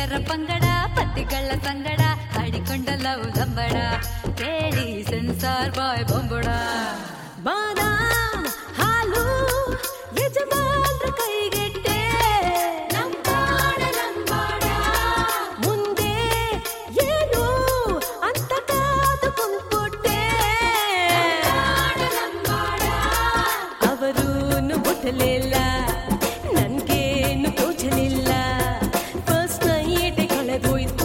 ಸತಿಯರ ಪಂಗಡ ಪತಿಗಳ ಸಂಗಡ ಹಾಡಿಕೊಂಡಲ್ಲ ಉದಂಬಡ ಕೇಳಿ ಸೆನ್ಸಾರ್ ಬಾಯ್ ಬೊಂಬಡ ಬಾದಾಮ್ ಹಾಲು ಯಜಮಾನ್ರ ಕೈಗೆಟ್ಟೆ ಲಂಬಾಡ ಲಂಬಾಡ ಮುಂದೆ ಏನು ಅಂತ ಕಾದು ಕುಂತ್ಕೊಟ್ಟೆ ಲಂಬಾಡ ಅವರೂನು ಮುಟ್ಟಲಿಲ್ಲ ನನ್ಗೇನು ತೋಚಲಿಲ್ಲ ಫಸ್ಟ್ ನೈಟ್ ಕಳೆದೋಯ್ತು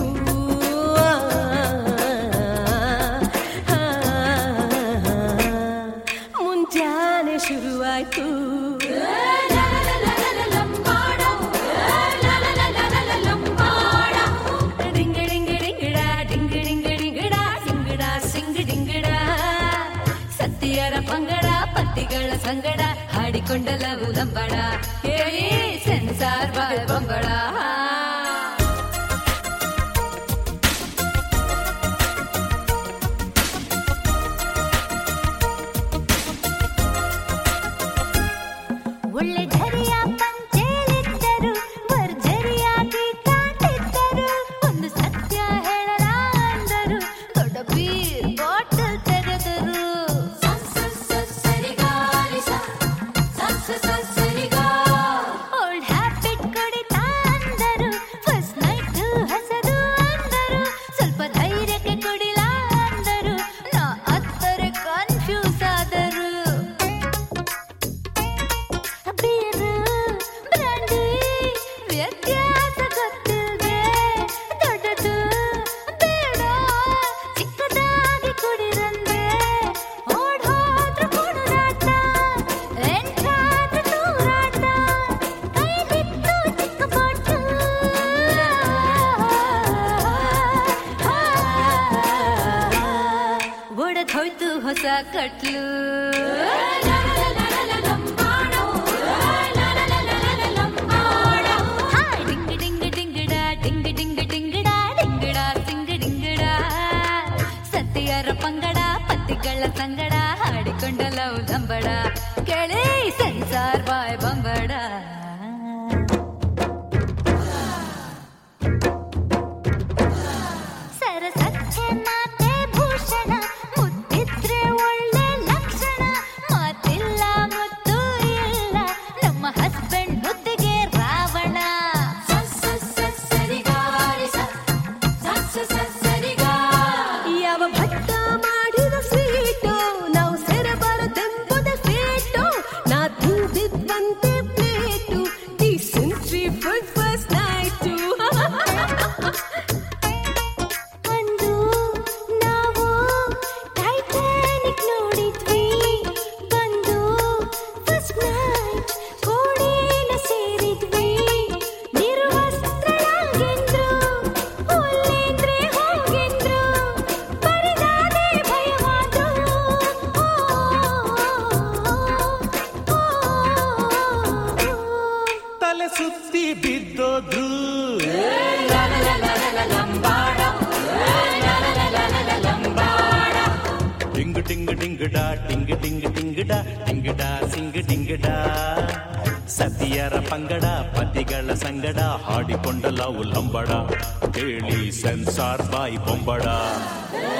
ಮುಂಜಾನೆ ಶುರುವಾಯ್ತು ಡಿಂಗ ಡಿಂಗ ಡಿಂಗಡ ಡಿಂಗ ಡಿಂಗ ಡಿಂಗಡ ಡಿಂಗಡ ಸಿಂಗ ಡಿಂಗಡ ಸತಿಯರ ಪಂಗಡ ಪತಿಗಳ ಸಂಗಡ ಹಾಡಿಕೊಂಡಲ್ಲ ಉದಂಬಡ ಕೇಳಿ ಸೆನ್ಸಾರ್ ಬಾಯ್ ಬೊಂಬಡ ಒಳ್ಳೆ ಝರಿಯ ಪಂಚೇಲಿದ್ದರು ಭರ್ಜರಿಯಾಗಿ ಕಾಣ್ತಿದ್ದರು ಒಂದು ಸತ್ಯ ಹೇಳಲ ಅಂದರು ದೊಡ್ಡ ಬೀರ್ ಬಾಟಲ್ ತೆರೆದರು ಓಲ್ಡ್ ಹ್ಯಾಬಿಟ್ ಕುಡಿತಾ ಅಂದರು ಫಸ್ಟ್ ನೈಟ್ ಹಸದು ಅಂದರು ಸ್ವಲ್ಪ ಧೈರ್ಯಕ್ಕೆ ಕುಡಿಲ ಅಂದರು ನಾ ಅತ್ತರೆ ಕನ್ಫ್ಯೂಸ್ ಆದರು ಬೀರು ಬ್ರಾಂಡಿ ವ್ಯತ್ಯಾಸ ಗೊತ್ತಿದೆ ದೊಡ್ಡದು ಬೇಡ ಚಿಕ್ಕದಾಗಿ ಕುಡಿರಂದೆ ಓಡ್ ಹೋದ್ರು ಕುಡುರಾಟ ಎಂಟಾದ್ರು ತೂರಾಟ ಕೈ ಬಿಟ್ಟು ಚಿಕ್ಕ ಬಾಟ್ಲು ಒಡೆದ್ ಹೋಯ್ತು ಹೊಸ ಕಟ್ಲು ಡಿಂಗ ಡಿಂಗ ಡಿಂಗಡ ಡಿಂಗ ಡಿಂಗ ಡಿಂಗಡ ಡಿಂಗಡ ಸಿಂಗ ಡಿಂಗಡ ಸತಿಯರ ಪಂಗಡ ಪತಿಗಳ ಸಂಗಡ ಹಾಡಿಕೊಂಡಲ್ಲ ಉದಂಬಡ ಕೇಳಿ ಸೆನ್ಸಾರ್ ಬಾಯ್ ಬಂಬಡ ಸರಸಕ್ಕೆ ಮಾತೆ ಭೂಷಣ ಮುತ್ತಿದ್ರೆ ಒಳ್ಳೆ ಲಕ್ಷಣ ಮಾತಿಲ್ಲ ಮುತ್ತು ಇಲ್ಲ ನಮ್ಮ ಹಸ್ಬೆಂಡ್ ಮುತ್ತಿಗೆ ರಾವಣ ಯಾವ ಭಟ್ಟ ಮಾಡಿದ ಸ್ವೀಟು ನಾವು ಸೆರಬಾರದೆಂಬುದ ಫೇಟು ನಾ ತಿಂದಿದ್ವಂತೆ plate dysentery food first night ಅಂದು ನಾವು ಟೈಟಾನಿಕ್ ನೋಡಿದ್ವಿ ಬಂದು ಫಸ್ಟ್ ನೈಟ್ ಕೋಡಿನ ಸೇರಿದ್ವಿ ನಿರ್ವಸ್ತ್ರಳಾಗೆಂದ್ರು ಒಲ್ಲೇಂದ್ರೆ ಹೋಗೆಂದ್ರು ಬರಿದಾದೆ ಭಯವಾದ್ರು ತಲೆ ಸುತ್ತಿ ಬಿದ್ದೋದ್ರು ಡಿಂಗ ಡಿಂಗ ಡಿಂಗಡ ಡಿಂಗ ಡಿಂಗ ಡಿಂಗಡ ಡಿಂಗಡ ಸಿಂಗ ಡಿಂಗಡ ಸತಿಯರ ಪಂಗಡ ಪತಿಗಳ ಸಂಗಡ ಹಾಡಿಕೊಂಡಲ್ಲ ಉಲ್ಲಂಬಡ ಕೇಳಿ ಸೆನ್ಸಾರ್ ಬಾಯ್ ಬೊಂಬಡ